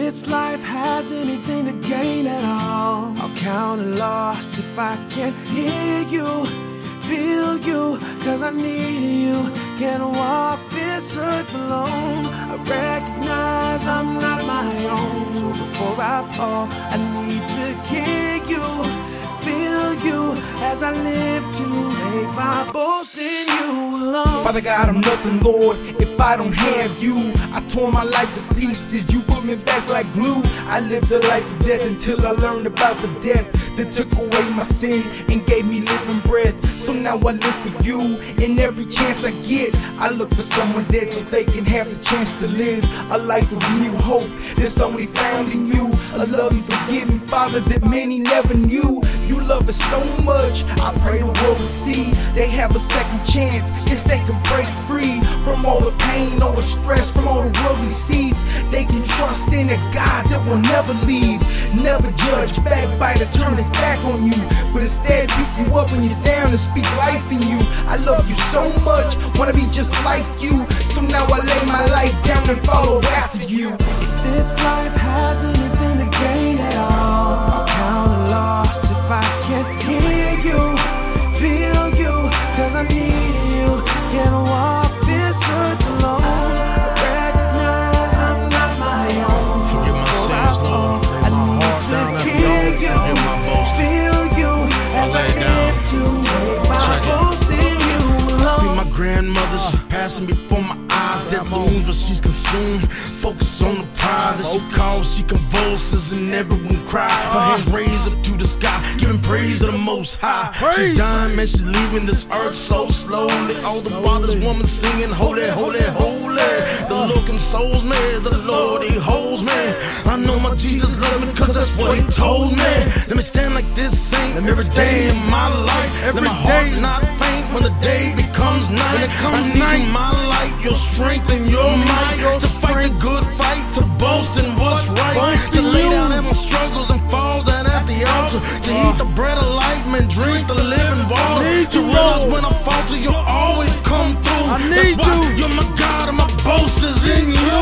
this life has anything to gain at all, I'll count a loss if I can't hear you, feel you, cause I need you. Can't walk this earth alone. I recognize I'm not my own. So before I fall, I need to hear you, feel you, as I live to make my boast in you alone. Father God, I'm nothing, Lord, if I don't have you. I tore my life to pieces, you put me back like glue. I lived a life of death until I learned about the death that took away my sin and gave me living breath. So now I live for you, and every chance I get, I look for someone dead so they can have the chance to live a life of new hope that's only found in you. A loving, forgiving Father that many never knew. You love us so much, I pray the world will see they have a second chance. Yes, they can break free from all the pain, all the stress, from all the worldly seeds. They can trust in a God that will never leave, never judge, backbite, or turn his back on you, but instead pick you up when you're down and speak life in you. I love you so much, wanna be just like you, so now I lay my life down and follow after you. If this life has anything to gain at all, I'll count a loss if I can't hear you, feel you, cause I need you. Can't walk this earth alone. I recognize I'm not my own. Forgive my sins, Lord. I need to hear you, feel you, as I live to make my boast in you alone. See my grandmother, she's passing before my eyes. Dead looms, but she's consumed. Focus on the prize. As she calls, she convulses, and everyone cries. Her hands raised up to the sky, giving praise to the Most High. She's dying, man, she's leaving this earth so slowly. All the fathers, woman singing, holy, holy, holy. The Lord consoles me, the Lord, he holds me. I know my Jesus loves me, cause that's what he told me. Let me stand like this saint every day in my life. Let my heart not faint when the day becomes night. I need you, my light, your strength and your might, to fight the good fight, to boast in what's right, to lay down at my struggles and fall down at the altar, to eat the bread of life and drink the living water, to realize when I falter you'll always come through. That's why you're my God and my boast is in you.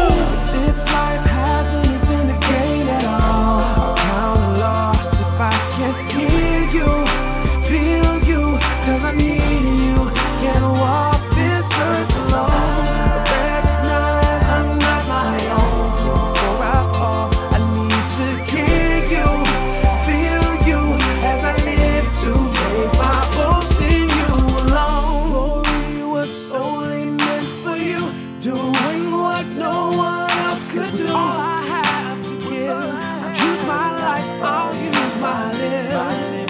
This life has anything to gain at all, I'll count a loss if I can't hear you, feel you, cause I need you. Can't walk this earth alone. I recognize I'm not my own. So before I fall, I need to hear you, feel you, as I live to make my boast in you alone. Glory was solely meant for you, doing what no one else could do. All I have to give, I'll choose my life, I'll use my lips.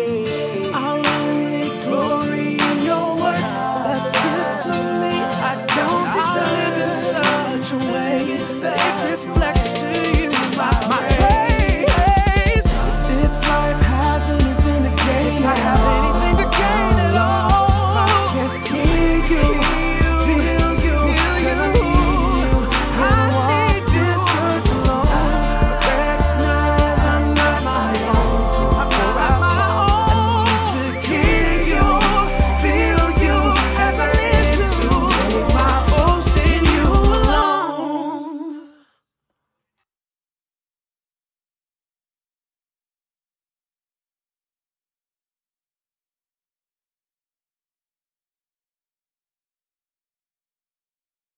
I'll only glory in your word, a gift to me. I don't deserve in such a way that it reflects